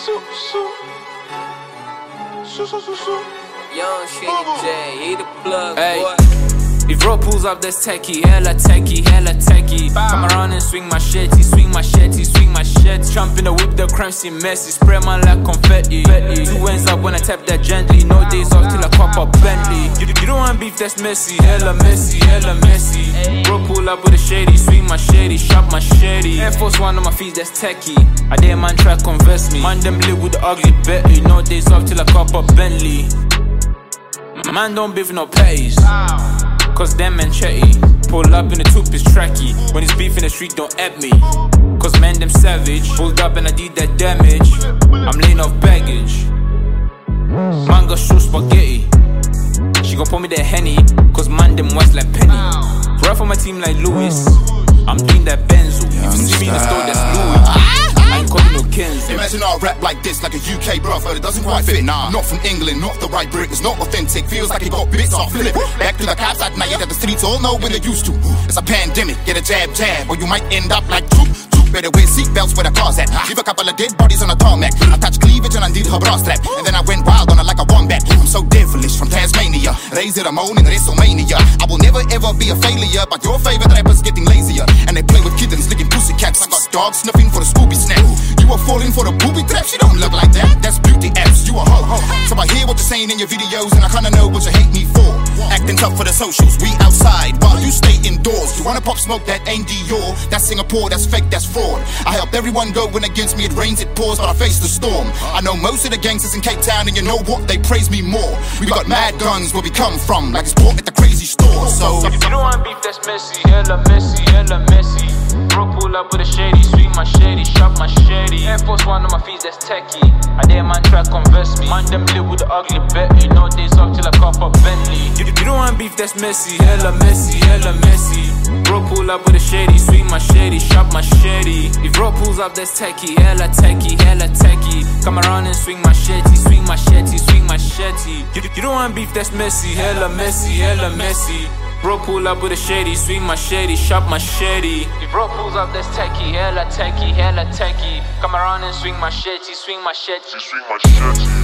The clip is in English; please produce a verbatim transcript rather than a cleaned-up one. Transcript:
Su, su. Su, su, su, su. Young Shady J, he the plug, Hey. boy. If road pulls up, that's techie, hella techie, hella techie. Come around and swing my shetty, swing my shetty, swing my shetty. Jump in the whip, the crime scene messy, spray man like confetti. Two ends up when I tap that gently, no days off till I cop up Bentley. You, you don't want beef that's messy, hella messy, hella messy. Bro pull up with a shady, swing my shady, shop my shady. Air Force One on my feet, that's techie. I dare man try converse me. Man them live with the ugly Betty, no days off till I cop up Bentley. Man don't beef no pays, cause them men chatty. Pull up in the tube is tracky. When it's beef in the street, don't at me, cause man them savage. Pulled up and I did that damage. I'm laying off baggage. Man got shoe spaghetti. She gon' pour me that Henny, cause man them whites like Penny. Rap for my team like Lewis. I'm doing that Benzo. If you see me in the store, that's Louis. I ain't calling no Kenzo. Imagine I rap like this, like a U K bruv, but it doesn't quite fit. Nah, not from England, not the right Brit. It's not authentic, feels like it got bits off flip. Back to the cops at night, that the streets all know when they're used to. It's a pandemic, get a jab, jab, or you might end up like troop. Better wear seatbelts where the car's at. Leave a couple of dead bodies on a tarmac. I touched cleavage and undid her bra strap, and then I went wild on her like a wombat. I'm so devilish from Tasmania, raised it a moan in WrestleMania. I will never ever be a failure, but your favorite rapper's getting lazier, and they play with kittens licking pussycats. I got dogs sniffing for the Scooby snap. You are falling for the booby trap. She don't look like that. That's beauty apps. You a hoe. So I hear what you're saying in your videos, and I kinda know what you hate me for. Acting tough for the socials, we outside while you stay indoors. You wanna pop smoke, that ain't Dior. That's Singapore, that's fake, that's fraud. I helped everyone go when against me it rains, it pours, but I face the storm. I know most of the gangsters in Cape Town, and you know what, they praise me more. We got mad guns where we come from, like it's bought at the crazy store. So if you don't want beef that's messy, hella messy, hella messy. Bro pull up with a shady, swing my shady, shop my shady. Air Force One on my feet, that's techie. I dare man try converse me. Man them live with the ugly Betty, no days off till I cop up Bentley. You, you don't want beef that's messy, hella messy, hella messy. Bro pull up with a shady, swing my shady, shop my shady. If bro pulls up, that's techie, hella techie, hella techie. Come around and swing my shetty, swing my shetty, swing my shetty. You, you don't want beef that's messy, hella messy, hella messy. Bro pull up with a shady, swing my shady, shop my shady. If bro pulls up, that's techie, hella techie, hella techie. Come around and swing my shetty, swing my shetty, swing my shetty.